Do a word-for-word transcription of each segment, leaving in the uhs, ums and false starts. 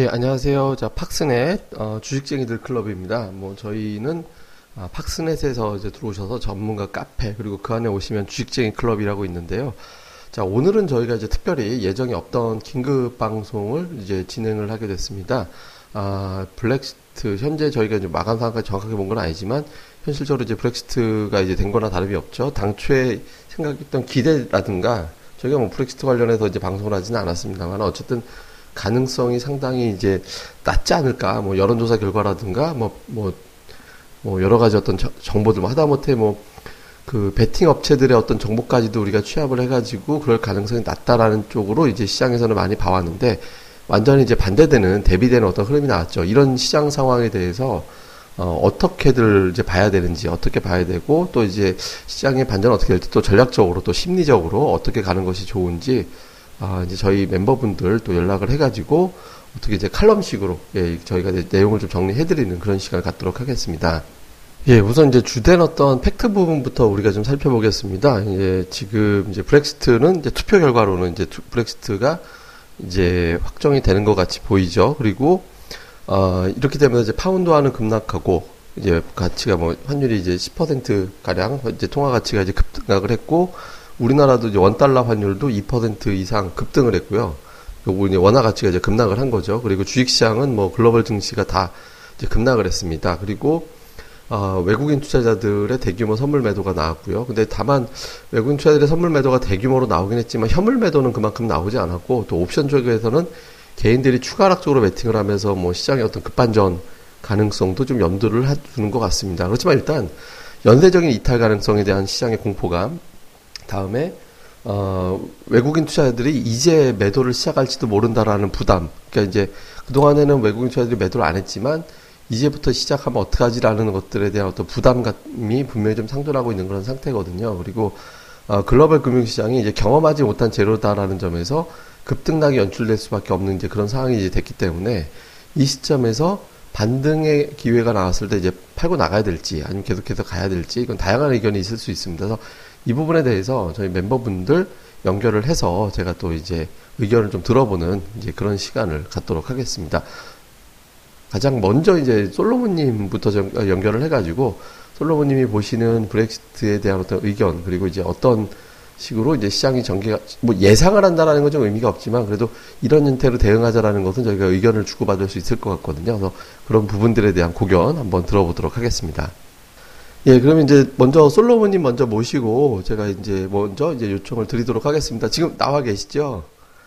안녕하세요. 자, 팍스넷, 어, 주식쟁이들 클럽입니다. 뭐, 저희는, 아, 팍스넷에서 이제 들어오셔서 전문가 카페, 그리고 그 안에 오시면 주식쟁이 클럽이라고 있는데요. 자, 오늘은 저희가 이제 특별히 예정이 없던 긴급 방송을 이제 진행을 하게 됐습니다. 아, 블랙시트, 현재 저희가 이제 마감 상황까지 정확하게 본 건 아니지만, 현실적으로 이제 브렉시트가 이제 된 거나 다름이 없죠. 당초에 생각했던 기대라든가, 저희가 뭐 브렉시트 관련해서 이제 방송을 하지는 않았습니다만, 어쨌든, 가능성이 상당히 이제 낮지 않을까, 뭐 여론조사 결과라든가, 뭐, 뭐, 뭐 여러 가지 어떤 저, 정보들, 뭐 하다못해 뭐, 그 베팅 업체들의 어떤 정보까지도 우리가 취합을 해가지고 그럴 가능성이 낮다라는 쪽으로 이제 시장에서는 많이 봐왔는데, 완전히 이제 반대되는, 대비되는 어떤 흐름이 나왔죠. 이런 시장 상황에 대해서, 어, 어떻게들 이제 봐야 되는지, 어떻게 봐야 되고, 또 이제 시장의 반전은 어떻게 될지, 또 전략적으로, 또 심리적으로 어떻게 가는 것이 좋은지, 아, 이제 저희 멤버분들 또 연락을 해가지고, 어떻게 이제 칼럼식으로, 예, 저희가 이제 내용을 좀 정리해드리는 그런 시간을 갖도록 하겠습니다. 예, 우선 이제 주된 어떤 팩트 부분부터 우리가 좀 살펴보겠습니다. 예, 지금 이제 브렉시트는 이제 투표 결과로는 이제 투, 브렉시트가 이제 확정이 되는 것 같이 보이죠. 그리고, 어, 이렇게 되면 이제 파운드화는 급락하고, 이제 가치가 뭐, 환율이 이제 십 퍼센트 가량, 이제 통화 가치가 이제 급락을 했고, 우리나라도 이제 원달러 환율도 이 퍼센트 이상 급등을 했고요. 그리고 이제 원화 가치가 이제 급락을 한 거죠. 그리고 주식시장은 뭐 글로벌 증시가 다 이제 급락을 했습니다. 그리고 어, 외국인 투자자들의 대규모 선물 매도가 나왔고요. 근데 다만 외국인 투자자들의 선물 매도가 대규모로 나오긴 했지만 현물 매도는 그만큼 나오지 않았고, 또 옵션 쪽에서는 개인들이 추가 하락적으로 매팅을 하면서 뭐 시장의 어떤 급반전 가능성도 좀 염두를 해두는 것 같습니다. 그렇지만 일단 연쇄적인 이탈 가능성에 대한 시장의 공포감, 다음에 어, 외국인 투자자들이 이제 매도를 시작할지도 모른다라는 부담. 그러니까 이제 그동안에는 외국인 투자자들이 매도를 안 했지만 이제부터 시작하면 어떡하지라는 것들에 대한 어떤 부담감이 분명히 좀 상존하고 있는 그런 상태거든요. 그리고 어, 글로벌 금융시장이 이제 경험하지 못한 재료다라는 점에서 급등락이 연출될 수밖에 없는 이제 그런 상황이 이제 됐기 때문에, 이 시점에서 반등의 기회가 나왔을 때 이제 팔고 나가야 될지 아니면 계속해서 가야 될지, 이건 다양한 의견이 있을 수 있습니다. 그래서 이 부분에 대해서 저희 member분들 연결을 해서 제가 또 이제 의견을 좀 들어보는 이제 그런 시간을 갖도록 하겠습니다. 가장 먼저 이제 솔로몬님부터 연결을 해가지고, 솔로몬님이 보시는 브렉시트에 대한 어떤 의견, 그리고 이제 어떤 식으로 이제 시장이 전개가, 뭐 예상을 한다라는 건 좀 의미가 없지만, 그래도 이런 형태로 대응하자라는 것은 저희가 의견을 주고받을 수 있을 것 같거든요. 그래서 그런 부분들에 대한 고견 한번 들어보도록 하겠습니다. 예, 그러면 이제 먼저 솔로몬님 먼저 모시고 제가 이제 먼저 이제 요청을 드리도록 하겠습니다. 지금 나와 계시죠?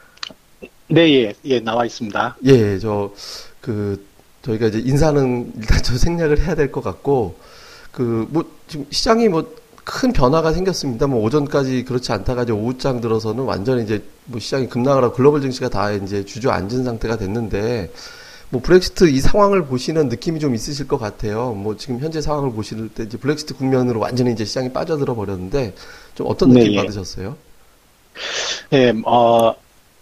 네, 예, 예, 나와 있습니다. 예, 저, 그, 저희가 이제 인사는 일단 저 생략을 해야 될 것 같고, 그, 뭐, 지금 시장이 뭐 큰 변화가 생겼습니다. 뭐 오전까지 그렇지 않다가 이제 오후장 들어서는 완전히 이제 뭐 시장이 급락을 하고 글로벌 증시가 다 이제 주저앉은 상태가 됐는데, 뭐 브렉시트 이 상황을 보시는 느낌이 좀 있으실 것 같아요. 뭐 지금 현재 상황을 보실 때 이제 브렉시트 국면으로 완전히 이제 시장이 빠져들어 버렸는데, 좀 어떤 느낌 네, 예. 받으셨어요? 예, 어,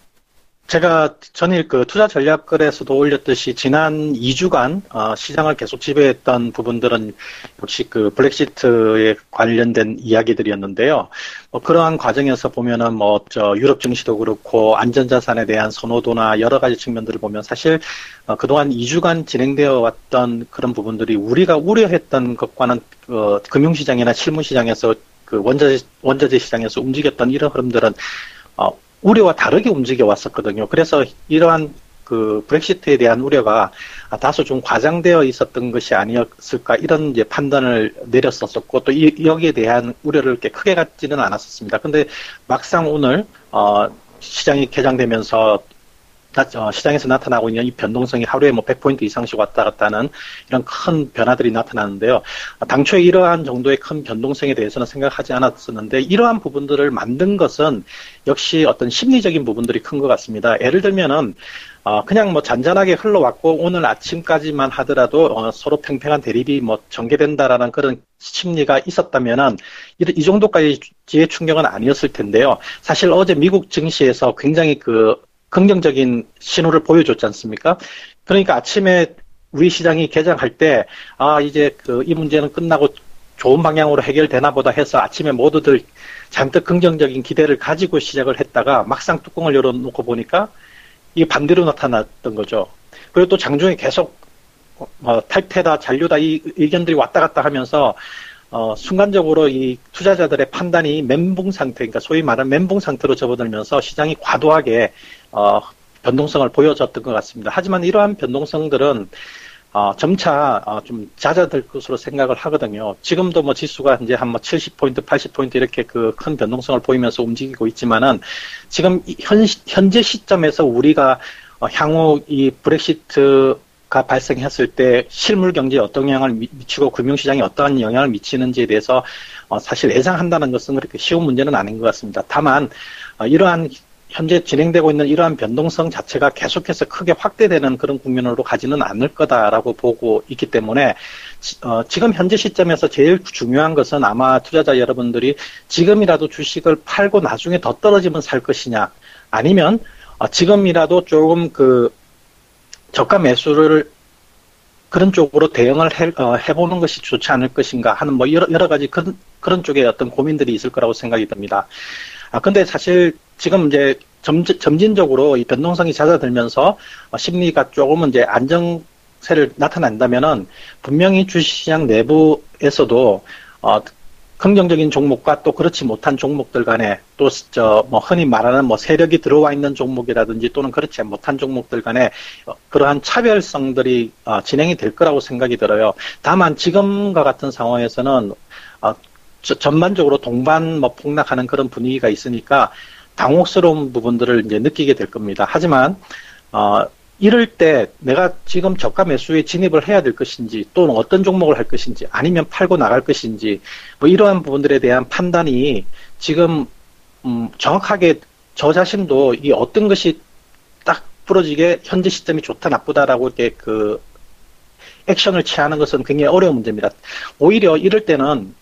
제가 전일 그 투자 전략글에서도 올렸듯이 지난 이 주간 어, 시장을 계속 지배했던 부분들은 역시 그 브렉시트에 관련된 이야기들이었는데요. 뭐 그러한 과정에서 보면은 뭐 저 유럽 증시도 그렇고 안전자산에 대한 선호도나 여러 가지 측면들을 보면 사실 어, 그동안 이 주간 진행되어 왔던 그런 부분들이 우리가 우려했던 것과는 어, 금융시장이나 실무시장에서 그 원자재 원자재 시장에서 움직였던 이런 흐름들은 어, 우려와 다르게 움직여 왔었거든요. 그래서 이러한 그 브렉시트에 대한 우려가 다소 좀 과장되어 있었던 것이 아니었을까, 이런 이제 판단을 내렸었었고, 또 이, 여기에 대한 우려를 이렇게 크게 갖지는 않았었습니다. 근데 막상 오늘 어, 시장이 개장되면서 나, 어, 시장에서 나타나고 있는 이 변동성이 하루에 뭐 백 포인트 이상씩 왔다 갔다 하는 이런 큰 변화들이 나타나는데요. 당초에 이러한 정도의 큰 변동성에 대해서는 생각하지 않았었는데, 이러한 부분들을 만든 것은 역시 어떤 심리적인 부분들이 큰 것 같습니다. 예를 들면은, 어, 그냥 뭐 잔잔하게 흘러왔고, 오늘 아침까지만 하더라도, 어, 서로 팽팽한 대립이 뭐 전개된다라는 그런 심리가 있었다면은, 이, 이 정도까지의 충격은 아니었을 텐데요. 사실 어제 미국 증시에서 굉장히 그, 긍정적인 신호를 보여줬지 않습니까? 그러니까 아침에 우리 시장이 개장할 때, 아, 이제 그, 이 문제는 끝나고 좋은 방향으로 해결되나 보다 해서 아침에 모두들 잔뜩 긍정적인 기대를 가지고 시작을 했다가 막상 뚜껑을 열어놓고 보니까 이게 반대로 나타났던 거죠. 그리고 또 장중에 계속 어, 탈퇴다, 잔류다 이 의견들이 왔다 갔다 하면서 어, 순간적으로 이 투자자들의 판단이 멘붕 상태, 그러니까 소위 말하는 멘붕 상태로 접어들면서 시장이 과도하게 어, 변동성을 보여줬던 것 같습니다. 하지만 이러한 변동성들은 어, 점차 어, 좀 잦아들 것으로 생각을 하거든요. 지금도 뭐 지수가 이제 한 뭐 칠십 포인트, 팔십 포인트 이렇게 그 큰 변동성을 보이면서 움직이고 있지만은 지금 현, 현재 시점에서 우리가 어, 향후 이 브렉시트가 발생했을 때 실물 경제에 어떤 영향을 미치고 금융시장에 어떠한 영향을 미치는지에 대해서 어, 사실 예상한다는 것은 그렇게 쉬운 문제는 아닌 것 같습니다. 다만 어, 이러한 현재 진행되고 있는 이러한 변동성 자체가 계속해서 크게 확대되는 그런 국면으로 가지는 않을 거다라고 보고 있기 때문에 어, 지금 현재 시점에서 제일 중요한 것은 아마 투자자 여러분들이 지금이라도 주식을 팔고 나중에 더 떨어지면 살 것이냐 아니면 어, 지금이라도 조금 그 저가 매수를 그런 쪽으로 대응을 해, 어, 해보는 것이 좋지 않을 것인가 하는 뭐 여러, 여러 가지 그런, 그런 쪽에 어떤 고민들이 있을 거라고 생각이 듭니다. 아, 근데 사실 지금 이제 점, 점진적으로 이 변동성이 잦아들면서 어, 심리가 조금은 이제 안정세를 나타난다면은 분명히 주식시장 내부에서도 어, 긍정적인 종목과 또 그렇지 못한 종목들 간에 또 저 뭐 흔히 말하는 뭐 세력이 들어와 있는 종목이라든지 또는 그렇지 못한 종목들 간에 어, 그러한 차별성들이 어, 진행이 될 거라고 생각이 들어요. 다만 지금과 같은 상황에서는 어, 저, 전반적으로 동반 뭐 폭락하는 그런 분위기가 있으니까 당혹스러운 부분들을 이제 느끼게 될 겁니다. 하지만 어, 이럴 때 내가 지금 저가 매수에 진입을 해야 될 것인지 또는 어떤 종목을 할 것인지 아니면 팔고 나갈 것인지 뭐 이러한 부분들에 대한 판단이 지금 음, 정확하게 저 자신도 이 어떤 것이 딱 부러지게 현재 시점이 좋다 나쁘다라고 이렇게 그 액션을 취하는 것은 굉장히 어려운 문제입니다. 오히려 이럴 때는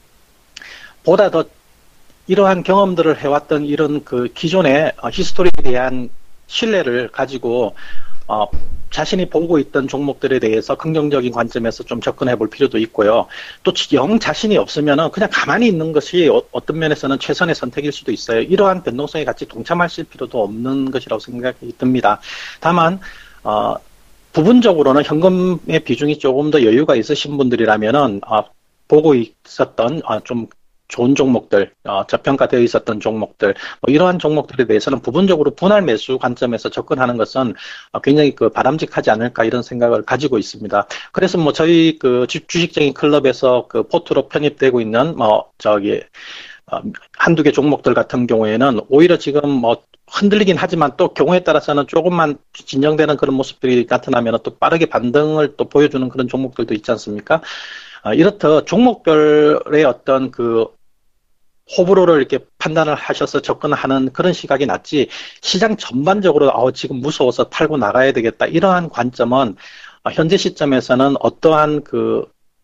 보다 더 이러한 경험들을 해왔던 이런 그 기존의 히스토리에 대한 신뢰를 가지고 어, 자신이 보고 있던 종목들에 대해서 긍정적인 관점에서 좀 접근해 볼 필요도 있고요. 또 영 자신이 없으면은 그냥 가만히 있는 것이 어, 어떤 면에서는 최선의 선택일 수도 있어요. 이러한 변동성에 같이 동참하실 필요도 없는 것이라고 생각이 듭니다. 다만 어, 부분적으로는 현금의 비중이 조금 더 여유가 있으신 분들이라면은 어, 보고 있었던 어, 좀 좋은 종목들, 어, 저평가되어 있었던 종목들, 뭐 이러한 종목들에 대해서는 부분적으로 분할 매수 관점에서 접근하는 것은 어, 굉장히 그 바람직하지 않을까 이런 생각을 가지고 있습니다. 그래서 뭐 저희 그 주식쟁이 클럽에서 그 포트로 편입되고 있는 뭐 저기 어, 한두 개 종목들 같은 경우에는 오히려 지금 뭐 흔들리긴 하지만 또 경우에 따라서는 조금만 진정되는 그런 모습들이 나타나면 또 빠르게 반등을 또 보여주는 그런 종목들도 있지 않습니까? 어, 이렇듯 종목별의 어떤 그 호불호를 이렇게 판단을 하셔서 접근하는 그런 시각이 낫지 시장 전반적으로 어, 지금 무서워서 팔고 나가야 되겠다 이러한 관점은 어, 현재 시점에서는 어떠한 그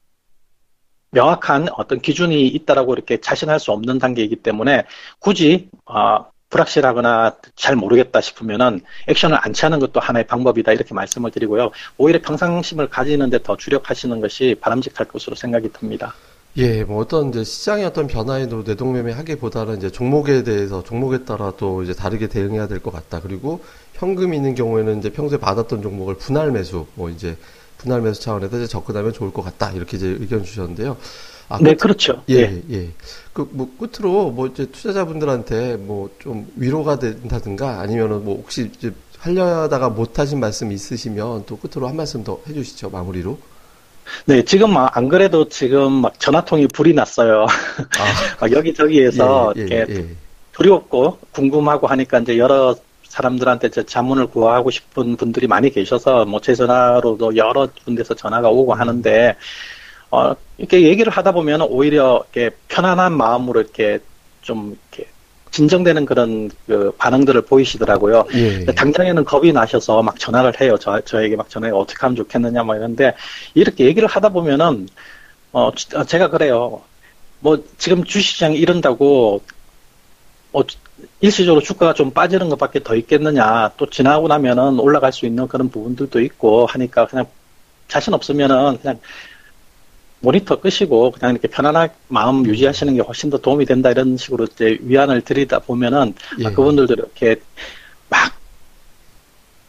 명확한 어떤 기준이 있다라고 이렇게 자신할 수 없는 단계이기 때문에 굳이 어, 불확실하거나 잘 모르겠다 싶으면은 액션을 안 취하는 것도 하나의 방법이다 이렇게 말씀을 드리고요. 오히려 평상심을 가지는 데 더 주력하시는 것이 바람직할 것으로 생각이 듭니다. 예, 뭐 어떤 이제 시장의 어떤 변화에도 내동매매하기보다는 이제 종목에 대해서 종목에 따라 또 이제 다르게 대응해야 될 것 같다. 그리고 현금이 있는 경우에는 이제 평소에 받았던 종목을 분할 매수, 뭐 이제 분할 매수 차원에서 이제 접근하면 좋을 것 같다. 이렇게 이제 의견 주셨는데요. 아, 네, 끝, 그렇죠. 예, 예. 예. 그, 뭐, 끝으로, 뭐, 이제 투자자분들한테 뭐, 좀 위로가 된다든가, 아니면은 뭐, 혹시 이제 하려다가 못하신 말씀 있으시면 또 끝으로 한 말씀 더 해주시죠, 마무리로. 네, 지금 안 그래도 지금 막 전화통이 불이 났어요. 아. 여기저기에서 예, 예, 이렇게 예. 두렵고 궁금하고 하니까 이제 여러 사람들한테 이제 자문을 구하고 싶은 분들이 많이 계셔서 뭐 제 전화로도 여러 군데서 전화가 오고 하는데, 어, 이렇게 얘기를 하다 보면 오히려 이렇게 편안한 마음으로 이렇게 좀 이렇게 진정되는 그런 그 반응들을 보이시더라고요. 예. 당장에는 겁이 나셔서 막 전화를 해요. 저, 저에게 막 전화해 어떻게 하면 좋겠느냐 막 이런데 이렇게 얘기를 하다 보면은 어, 제가 그래요. 뭐 지금 주식시장이 이런다고 뭐 일시적으로 주가가 좀 빠지는 것밖에 더 있겠느냐. 또 지나고 나면은 올라갈 수 있는 그런 부분들도 있고 하니까 그냥 자신 없으면은 그냥 모니터 끄시고 그냥 이렇게 편안한 마음 유지하시는 게 훨씬 더 도움이 된다 이런 식으로 이제 위안을 드리다 보면은 예. 그분들도 이렇게 막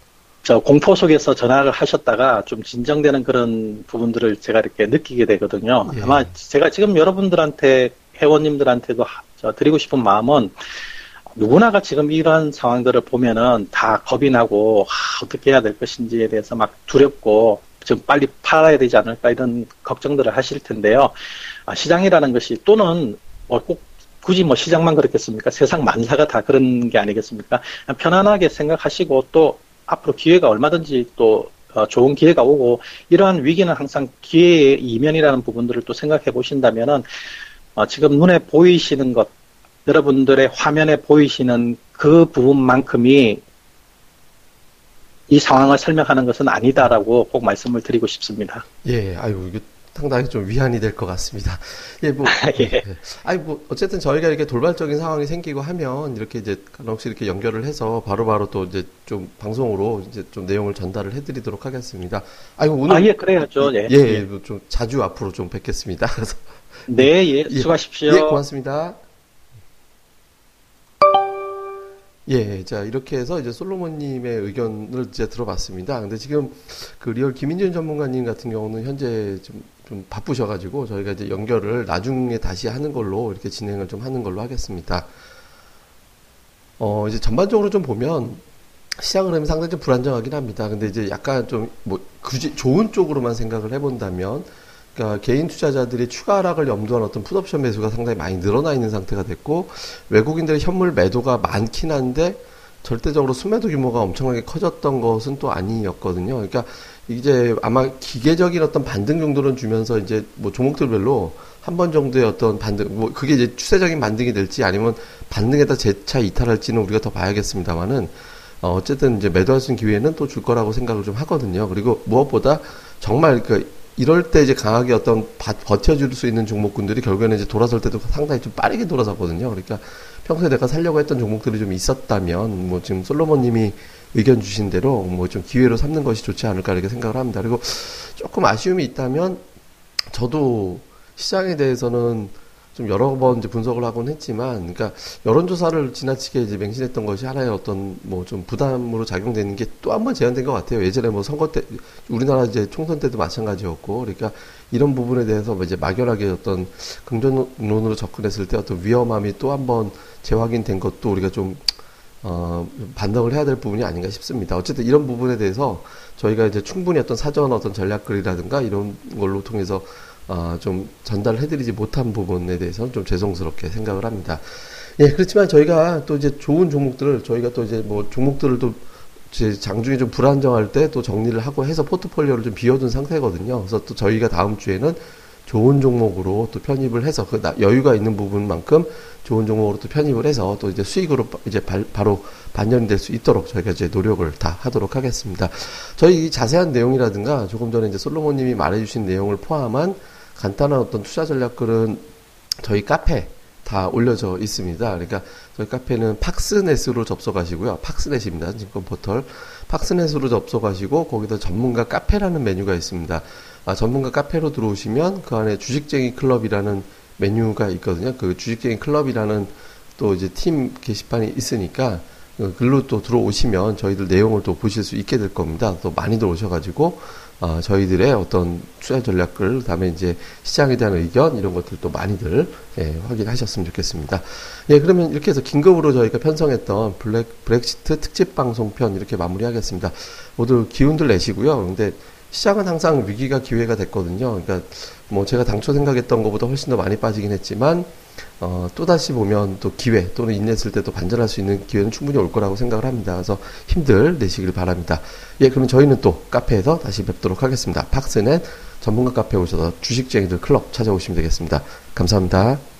저 공포 속에서 전화를 하셨다가 좀 진정되는 그런 부분들을 제가 이렇게 느끼게 되거든요. 예. 아마 제가 지금 여러분들한테, 회원님들한테도 하- 저 드리고 싶은 마음은 누구나가 지금 이런 상황들을 보면은 다 겁이 나고 아, 어떻게 해야 될 것인지에 대해서 막 두렵고 좀 빨리 팔아야 되지 않을까 이런 걱정들을 하실 텐데요. 아, 시장이라는 것이 또는 뭐 꼭 굳이 뭐 시장만 그렇겠습니까? 세상 만사가 다 그런 게 아니겠습니까? 편안하게 생각하시고 또 앞으로 기회가 얼마든지 또 어, 좋은 기회가 오고 이러한 위기는 항상 기회의 이면이라는 부분들을 또 생각해 보신다면은 어, 지금 눈에 보이시는 것, 여러분들의 화면에 보이시는 그 부분만큼이 이 상황을 설명하는 것은 아니다라고 꼭 말씀을 드리고 싶습니다. 예, 아유, 이게 상당히 좀 위안이 될 것 같습니다. 예, 뭐, 예. 예. 아니, 뭐, 어쨌든 저희가 이렇게 돌발적인 상황이 생기고 하면, 이렇게 이제, 혹시 이렇게 연결을 해서, 바로바로 또 이제 좀 방송으로 이제 좀 내용을 전달을 해드리도록 하겠습니다. 아이고, 오늘. 아, 예, 그래야죠. 예. 예, 예, 뭐좀 자주 앞으로 좀 뵙겠습니다. 그래서. 네, 예, 예, 수고하십시오. 예, 고맙습니다. 예, 자, 이렇게 해서 이제 솔로몬님의 의견을 이제 들어봤습니다. 근데 지금 그 리얼 김인준 전문가님 같은 경우는 현재 좀, 좀 바쁘셔가지고 저희가 이제 연결을 나중에 다시 하는 걸로 이렇게 진행을 좀 하는 걸로 하겠습니다. 어, 이제 전반적으로 좀 보면 시장 흐름이 상당히 좀 불안정하긴 합니다. 근데 이제 약간 좀 뭐 굳이 좋은 쪽으로만 생각을 해본다면 그러니까 개인 투자자들이 추가 하락을 염두한 어떤 풋옵션 매수가 상당히 많이 늘어나 있는 상태가 됐고 외국인들의 현물 매도가 많긴 한데 절대적으로 순매도 규모가 엄청나게 커졌던 것은 또 아니었거든요. 그러니까 이제 아마 기계적인 어떤 반등 정도는 주면서 이제 뭐 종목들별로 한 번 정도의 어떤 반등, 뭐 그게 이제 추세적인 반등이 될지 아니면 반등에다 재차 이탈할지는 우리가 더 봐야겠습니다만은 어 어쨌든 이제 매도할 수 있는 기회는 또 줄 거라고 생각을 좀 하거든요. 그리고 무엇보다 정말 그 이럴 때 이제 강하게 어떤 바, 버텨줄 수 있는 종목군들이 결국에는 이제 돌아설 때도 상당히 좀 빠르게 돌아섰거든요. 그러니까 평소에 내가 살려고 했던 종목들이 좀 있었다면 뭐 지금 솔로몬님이 의견 주신 대로 뭐 좀 기회로 삼는 것이 좋지 않을까 이렇게 생각을 합니다. 그리고 조금 아쉬움이 있다면 저도 시장에 대해서는 좀 여러 번 이제 분석을 하곤 했지만, 그러니까 여론조사를 지나치게 이제 맹신했던 것이 하나의 어떤 뭐 좀 부담으로 작용되는 게 또 한 번 제한된 것 같아요. 예전에 뭐 선거 때, 우리나라 이제 총선 때도 마찬가지였고, 그러니까 이런 부분에 대해서 뭐 이제 막연하게 어떤 긍정론으로 접근했을 때 어떤 위험함이 또 한 번 재확인된 것도 우리가 좀 어, 반성을 해야 될 부분이 아닌가 싶습니다. 어쨌든 이런 부분에 대해서 저희가 이제 충분히 어떤 사전 어떤 전략글이라든가 이런 걸로 통해서 어, 좀 전달을 해드리지 못한 부분에 대해서는 좀 죄송스럽게 생각을 합니다. 예, 그렇지만 저희가 또 이제 좋은 종목들을, 저희가 또 이제 뭐 종목들을 또 이제 장중에 좀 불안정할 때 또 정리를 하고 해서 포트폴리오를 좀 비워둔 상태거든요. 그래서 또 저희가 다음 주에는 좋은 종목으로 또 편입을 해서 그 여유가 있는 부분만큼 좋은 종목으로 또 편입을 해서 또 이제 수익으로 이제 발, 바로 반영이 될 수 있도록 저희가 이제 노력을 다 하도록 하겠습니다. 저희 자세한 내용이라든가 조금 전에 이제 솔로몬님이 말해주신 내용을 포함한 간단한 어떤 투자 전략글은 저희 카페 다 올려져 있습니다. 그러니까 저희 카페는 팍스넷으로 접속하시고요. 팍스넷입니다. 증권 포털. 팍스넷으로 접속하시고 거기다 전문가 카페라는 메뉴가 있습니다. 아, 전문가 카페로 들어오시면 그 안에 주식쟁이 클럽이라는 메뉴가 있거든요. 그 주식쟁이 클럽이라는 또 이제 팀 게시판이 있으니까 글로 또 들어오시면 저희들 내용을 또 보실 수 있게 될 겁니다. 또 많이들 오셔가지고 어, 저희들의 어떤 투자 전략글, 그다음에 이제 시장에 대한 의견 이런 것들도 많이들 예, 확인하셨으면 좋겠습니다. 예, 그러면 이렇게 해서 긴급으로 저희가 편성했던 블랙 브렉시트 특집 방송편 이렇게 마무리하겠습니다. 모두 기운들 내시고요. 근데 시장은 항상 위기가 기회가 됐거든요. 그러니까 뭐 제가 당초 생각했던 것보다 훨씬 더 많이 빠지긴 했지만 어, 또다시 보면 또 기회 또는 인냈을 때 또 반전할 수 있는 기회는 충분히 올 거라고 생각을 합니다. 그래서 힘들 내시길 바랍니다. 예, 그러면 저희는 또 카페에서 다시 뵙도록 하겠습니다. 팍스넷 전문가 카페에 오셔서 주식쟁이들 클럽 찾아오시면 되겠습니다. 감사합니다.